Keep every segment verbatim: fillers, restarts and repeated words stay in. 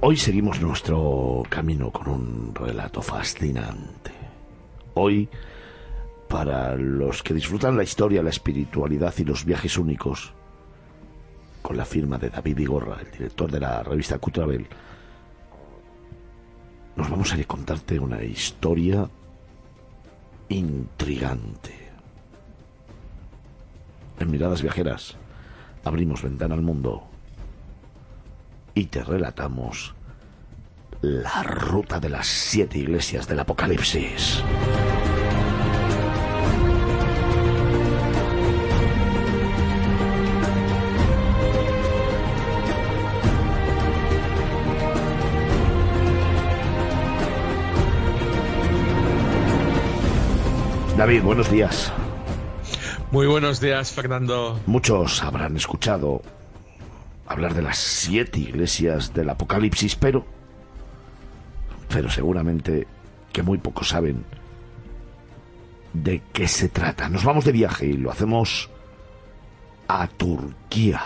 Hoy seguimos nuestro camino con un relato fascinante. Hoy, para los que disfrutan la historia, la espiritualidad y los viajes únicos, con la firma de David Vigorra, el director de la revista Q-Travel, nos vamos a ir a contarte una historia intrigante. En Miradas Viajeras abrimos ventana al mundo y te relatamos la ruta de las siete iglesias del Apocalipsis. David, buenos días. Muy buenos días, Fernando. Muchos habrán escuchado hablar de las siete iglesias del Apocalipsis, pero, pero seguramente que muy pocos saben de qué se trata. Nos vamos de viaje y lo hacemos a Turquía.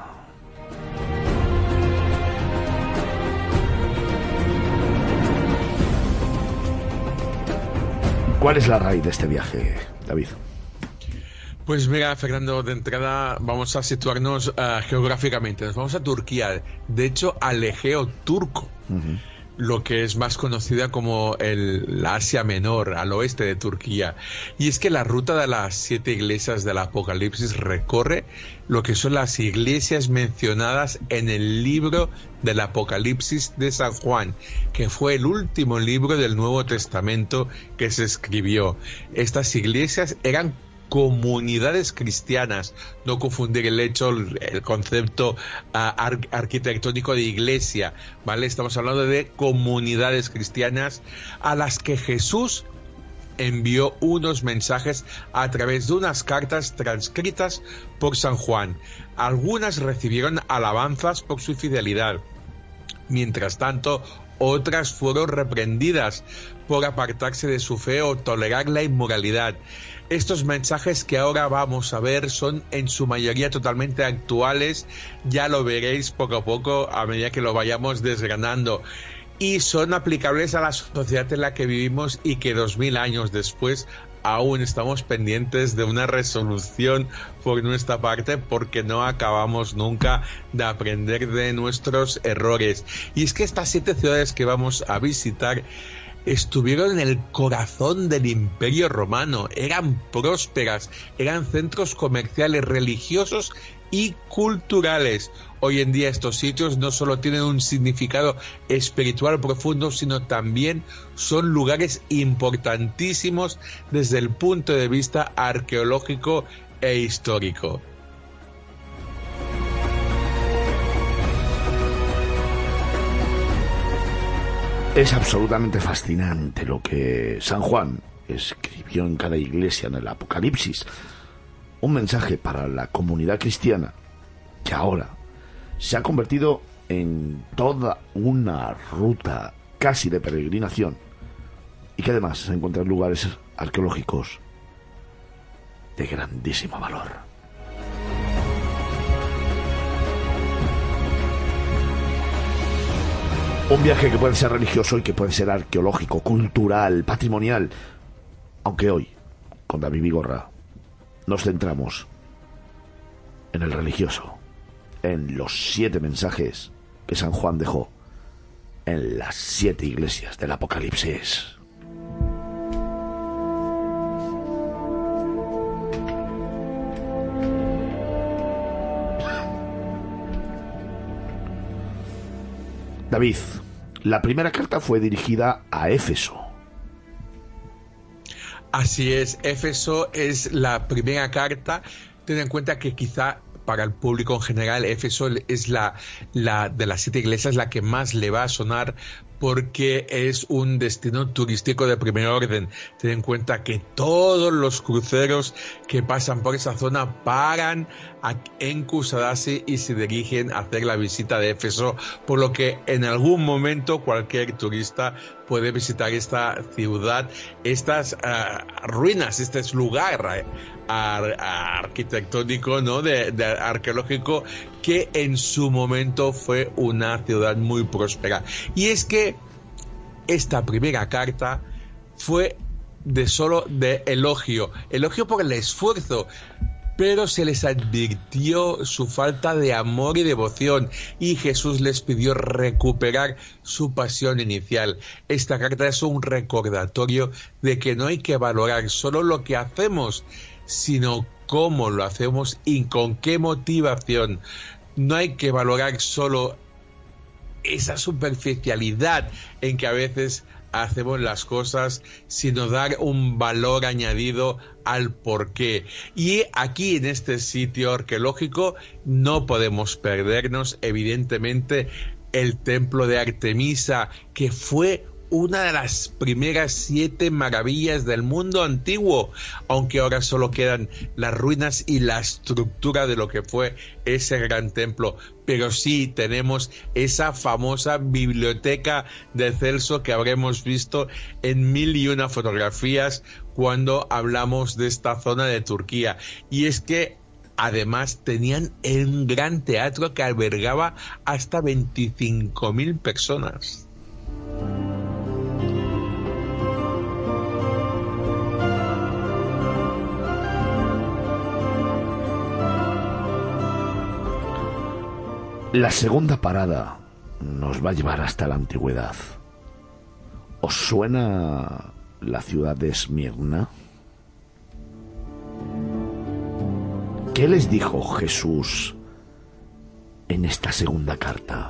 ¿Cuál es la raíz de este viaje, David? Pues mira, Fernando, de entrada vamos a situarnos uh, geográficamente. Nos vamos a Turquía, de hecho al Egeo turco, uh-huh. lo que es más conocida como el, la Asia Menor, al oeste de Turquía. Y es que la ruta de las siete iglesias del Apocalipsis recorre lo que son las iglesias mencionadas en el libro del Apocalipsis de San Juan, que fue el último libro del Nuevo Testamento que se escribió. Estas iglesias eran comunidades cristianas, no confundir el hecho, el concepto uh, ar- arquitectónico de iglesia, ¿vale? Estamos hablando de comunidades cristianas a las que Jesús envió unos mensajes a través de unas cartas transcritas por San Juan. Algunas recibieron alabanzas por su fidelidad. Mientras tanto, otras fueron reprendidas por apartarse de su fe o tolerar la inmoralidad. Estos mensajes que ahora vamos a ver son en su mayoría totalmente actuales, ya lo veréis poco a poco a medida que lo vayamos desgranando, y son aplicables a la sociedad en la que vivimos y que dos mil años después aún estamos pendientes de una resolución por nuestra parte porque no acabamos nunca de aprender de nuestros errores. Y es que estas siete ciudades que vamos a visitar estuvieron en el corazón del Imperio Romano, eran prósperas, eran centros comerciales, religiosos y culturales. Hoy en día estos sitios no solo tienen un significado espiritual profundo, sino también son lugares importantísimos desde el punto de vista arqueológico e histórico. Es absolutamente fascinante lo que San Juan escribió en cada iglesia en el Apocalipsis. Un mensaje para la comunidad cristiana que ahora se ha convertido en toda una ruta casi de peregrinación y que además se encuentra en lugares arqueológicos de grandísimo valor. Un viaje que puede ser religioso y que puede ser arqueológico, cultural, patrimonial. Aunque hoy, con David Vigorra, nos centramos en el religioso, en los siete mensajes que San Juan dejó en las siete iglesias del Apocalipsis. David, la primera carta fue dirigida a Éfeso. Así es, Éfeso es la primera carta. Ten en cuenta que quizá para el público en general Éfeso es la, la de las siete iglesias la que más le va a sonar porque es un destino turístico de primer orden. Ten en cuenta que todos los cruceros que pasan por esa zona paran en Kusadasi y se dirigen a hacer la visita de Éfeso, por lo que en algún momento cualquier turista puede visitar esta ciudad, estas uh, ruinas, este es lugar uh, arquitectónico, ¿no? de, de arqueológico, que en su momento fue una ciudad muy próspera. Y es que esta primera carta fue de solo de elogio, elogio por el esfuerzo, pero se les advirtió su falta de amor y devoción, y Jesús les pidió recuperar su pasión inicial. Esta carta es un recordatorio de que no hay que valorar solo lo que hacemos, sino cómo lo hacemos y con qué motivación. No hay que valorar solo esa superficialidad en que a veces hacemos las cosas, sino dar un valor añadido al porqué. Y aquí en este sitio arqueológico no podemos perdernos, evidentemente, el templo de Artemisa, que fue una de las primeras siete maravillas del mundo antiguo, aunque ahora solo quedan las ruinas y la estructura de lo que fue ese gran templo. Pero sí tenemos esa famosa biblioteca de Celso que habremos visto en mil y una fotografías cuando hablamos de esta zona de Turquía. Y es que además tenían un gran teatro que albergaba hasta veinticinco mil personas. La segunda parada nos va a llevar hasta la antigüedad. ¿Os suena la ciudad de Esmirna? ¿Qué les dijo Jesús en esta segunda carta?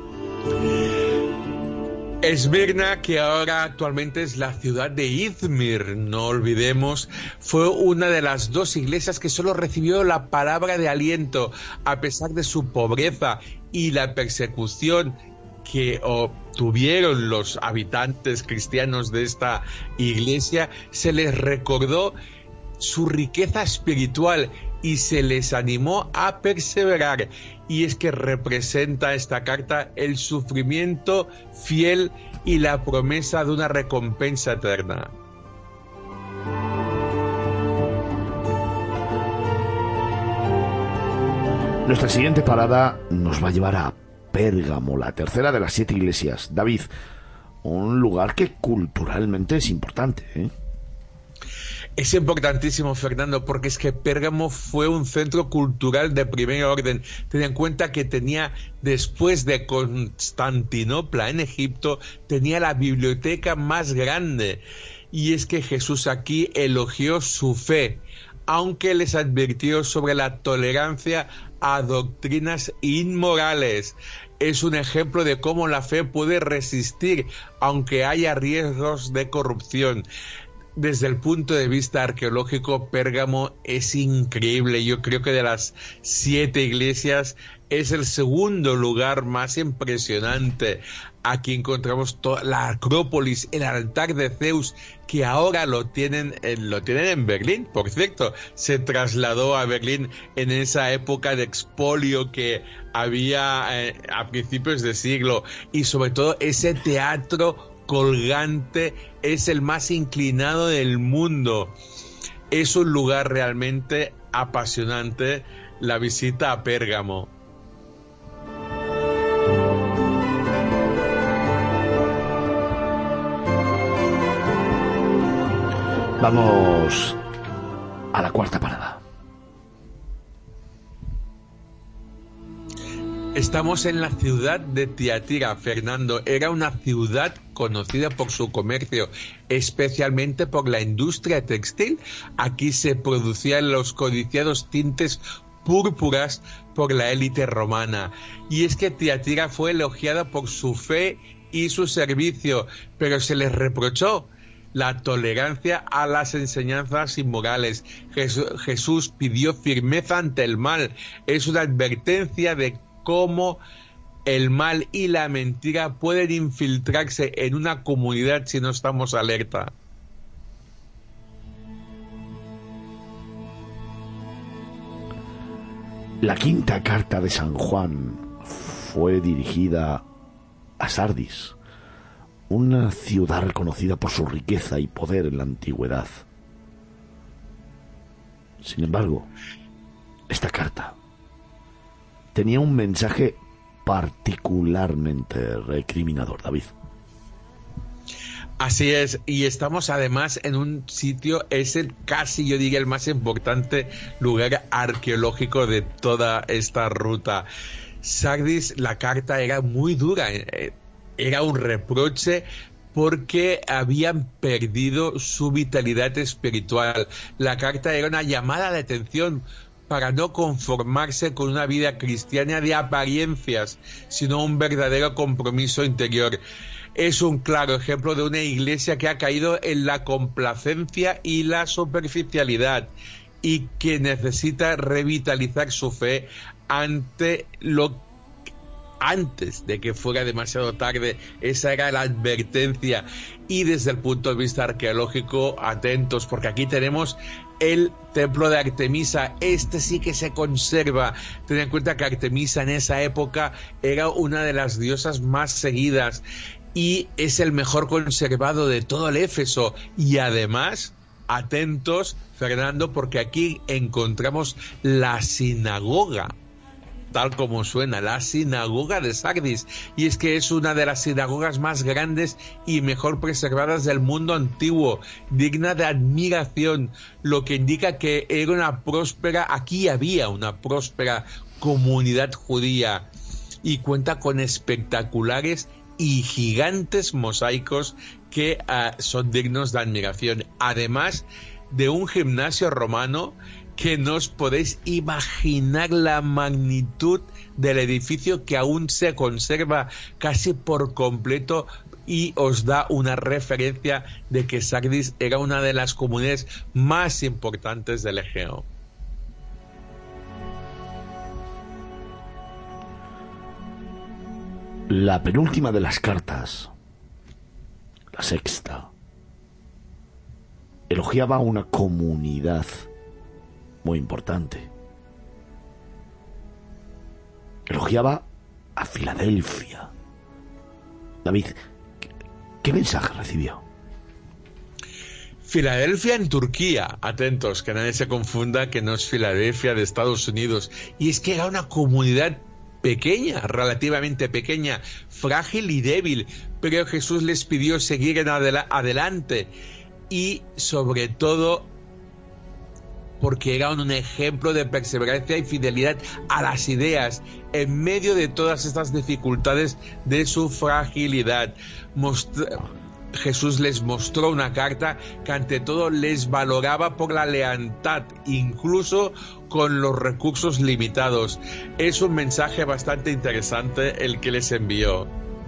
Esmirna, que ahora actualmente es la ciudad de Izmir, no olvidemos, fue una de las dos iglesias que solo recibió la palabra de aliento, a pesar de su pobreza y la persecución que obtuvieron los habitantes cristianos de esta iglesia. Se les recordó su riqueza espiritual y se les animó a perseverar. Y es que representa esta carta el sufrimiento fiel y la promesa de una recompensa eterna. Nuestra siguiente parada nos va a llevar a Pérgamo, la tercera de las siete iglesias. David, un lugar que culturalmente es importante, ¿eh? Es importantísimo, Fernando, porque es que Pérgamo fue un centro cultural de primer orden. Ten en cuenta que tenía, después de Constantinopla en Egipto, tenía la biblioteca más grande. Y es que Jesús aquí elogió su fe, aunque les advirtió sobre la tolerancia a doctrinas inmorales. Es un ejemplo de cómo la fe puede resistir, aunque haya riesgos de corrupción. Desde el punto de vista arqueológico, Pérgamo es increíble. Yo creo que de las siete iglesias es el segundo lugar más impresionante. Aquí encontramos toda la Acrópolis, el altar de Zeus, que ahora lo tienen, lo tienen en Berlín. Por cierto, se trasladó a Berlín en esa época de expolio que había eh, a principios de siglo. Y sobre todo ese teatro colgante es el más inclinado del mundo. Es un lugar realmente apasionante la visita a Pérgamo. Vamos a la cuarta parada. Estamos en la ciudad de Tiatira, Fernando. Era una ciudad conocida por su comercio, especialmente por la industria textil. Aquí se producían los codiciados tintes púrpuras por la élite romana. Y es que Tiatira fue elogiada por su fe y su servicio, pero se les reprochó la tolerancia a las enseñanzas inmorales. Jesús, Jesús pidió firmeza ante el mal. Es una advertencia de cómo el mal y la mentira pueden infiltrarse en una comunidad si no estamos alerta. La quinta carta de San Juan fue dirigida a Sardis, una ciudad reconocida por su riqueza y poder en la antigüedad. Sin embargo, esta carta tenía un mensaje particularmente recriminador, David. Así es, y estamos además en un sitio, es el casi, yo diría, el más importante lugar arqueológico de toda esta ruta. Sardis, la carta era muy dura, era un reproche porque habían perdido su vitalidad espiritual. La carta era una llamada de atención para no conformarse con una vida cristiana de apariencias, sino un verdadero compromiso interior. Es un claro ejemplo de una iglesia que ha caído en la complacencia y la superficialidad y que necesita revitalizar su fe ante lo antes de que fuera demasiado tarde. Esa era la advertencia. Y desde el punto de vista arqueológico, atentos, porque aquí tenemos el templo de Artemisa. Este sí que se conserva. Ten en cuenta que Artemisa en esa época era una de las diosas más seguidas y es el mejor conservado de todo el Éfeso. Y además, atentos, Fernando, porque aquí encontramos la sinagoga, tal como suena, la sinagoga de Sardis, y es que es una de las sinagogas más grandes y mejor preservadas del mundo antiguo, digna de admiración, lo que indica que era una próspera, aquí había una próspera comunidad judía, y cuenta con espectaculares y gigantes mosaicos que uh, son dignos de admiración, además de un gimnasio romano que no os podéis imaginar la magnitud del edificio, que aún se conserva casi por completo y os da una referencia de que Sardis era una de las comunidades más importantes del Egeo. La penúltima de las cartas, la sexta, elogiaba a una comunidad muy importante. Elogiaba a Filadelfia. David, ¿qué, qué mensaje recibió? Filadelfia en Turquía, atentos, que nadie se confunda que no es Filadelfia de Estados Unidos. Y es que era una comunidad pequeña, relativamente pequeña, frágil y débil, pero Jesús les pidió seguir en adela- adelante y sobre todo porque era un ejemplo de perseverancia y fidelidad a las ideas en medio de todas estas dificultades de su fragilidad. Mostra- Jesús les mostró una carta que ante todo les valoraba por la lealtad, incluso con los recursos limitados. Es un mensaje bastante interesante el que les envió.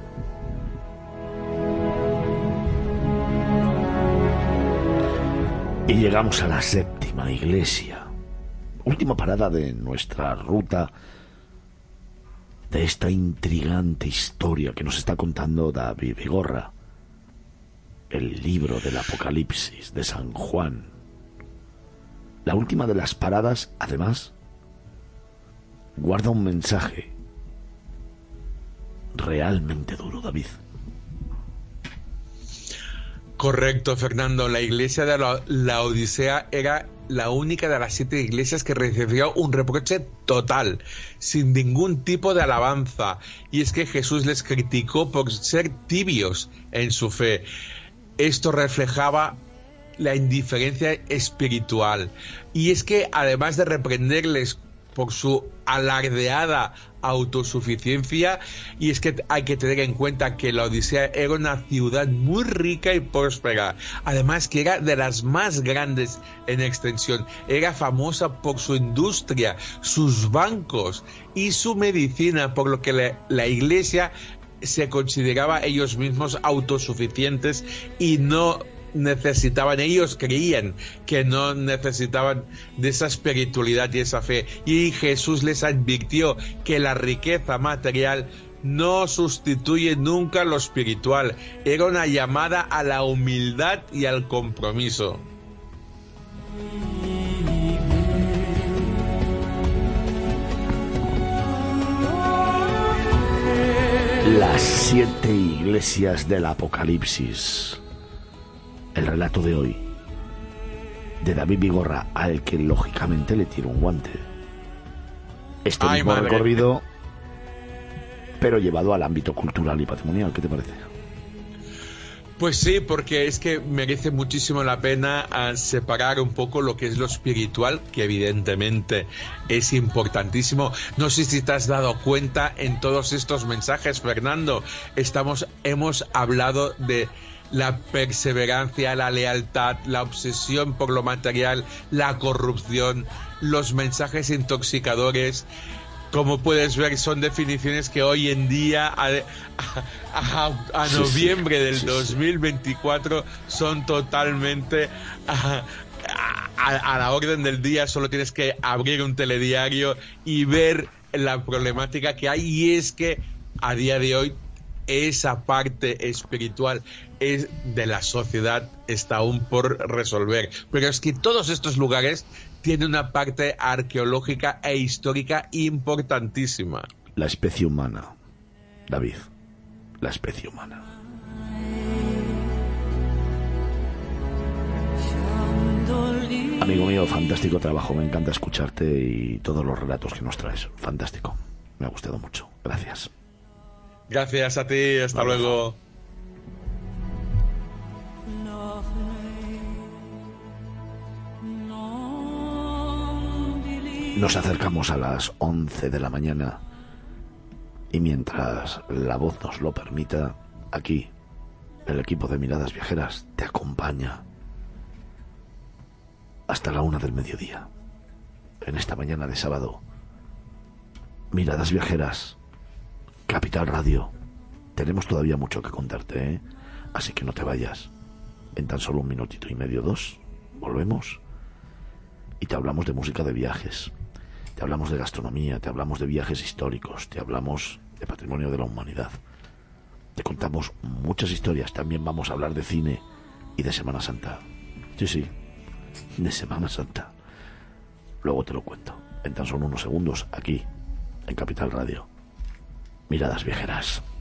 Y llegamos a la séptima iglesia, última parada de nuestra ruta, de esta intrigante historia que nos está contando David Vigorra, el libro del Apocalipsis de San Juan. La última de las paradas, además, guarda un mensaje realmente duro, David. Correcto, Fernando. La iglesia de la, la Odisea era la única de las siete iglesias que recibió un reproche total, sin ningún tipo de alabanza. Y es que Jesús les criticó por ser tibios en su fe. Esto reflejaba la indiferencia espiritual. Y es que además de reprenderles por su alardeada autosuficiencia, y es que hay que tener en cuenta que la Odisea era una ciudad muy rica y próspera, además que era de las más grandes en extensión, era famosa por su industria, sus bancos y su medicina, por lo que la, la iglesia se consideraba ellos mismos autosuficientes y no necesitaban, ellos creían que no necesitaban de esa espiritualidad y esa fe, y Jesús les advirtió que la riqueza material no sustituye nunca lo espiritual. Era una llamada a la humildad y al compromiso. Las siete iglesias del Apocalipsis. El relato de hoy, de David Vigorra, al que lógicamente le tiro un guante. Este Ay, mismo madre. recorrido, pero llevado al ámbito cultural y patrimonial. ¿Qué te parece? Pues sí, porque es que merece muchísimo la pena uh, separar un poco lo que es lo espiritual, que evidentemente es importantísimo. No sé si te has dado cuenta en todos estos mensajes, Fernando, estamos, hemos hablado de la perseverancia, la lealtad, la obsesión por lo material, la corrupción, los mensajes intoxicadores. Como puedes ver, son definiciones que hoy en día, a, a, a Sí, noviembre sí, del sí, dos mil veinticuatro, son totalmente a, a, a la orden del día. Solo tienes que abrir un telediario y ver la problemática que hay. Y es que a día de hoy esa parte espiritual es de la sociedad está aún por resolver. Pero es que todos estos lugares tiene una parte arqueológica e histórica importantísima. La especie humana, David, la especie humana. Amigo mío, fantástico trabajo, me encanta escucharte y todos los relatos que nos traes. Fantástico, me ha gustado mucho. Gracias. Gracias a ti, hasta Vamos. luego. Nos acercamos a las once de la mañana y mientras la voz nos lo permita, aquí el equipo de Miradas Viajeras te acompaña hasta la una del mediodía. En esta mañana de sábado, Miradas Viajeras, Capital Radio. Tenemos todavía mucho que contarte, ¿eh? Así que no te vayas. En tan solo un minutito y medio, dos, volvemos y te hablamos de música de viajes. Te hablamos de gastronomía, te hablamos de viajes históricos, te hablamos de patrimonio de la humanidad. Te contamos muchas historias, también vamos a hablar de cine y de Semana Santa. Sí, sí, de Semana Santa. Luego te lo cuento, en tan solo unos segundos, aquí, en Capital Radio. Miradas Viajeras.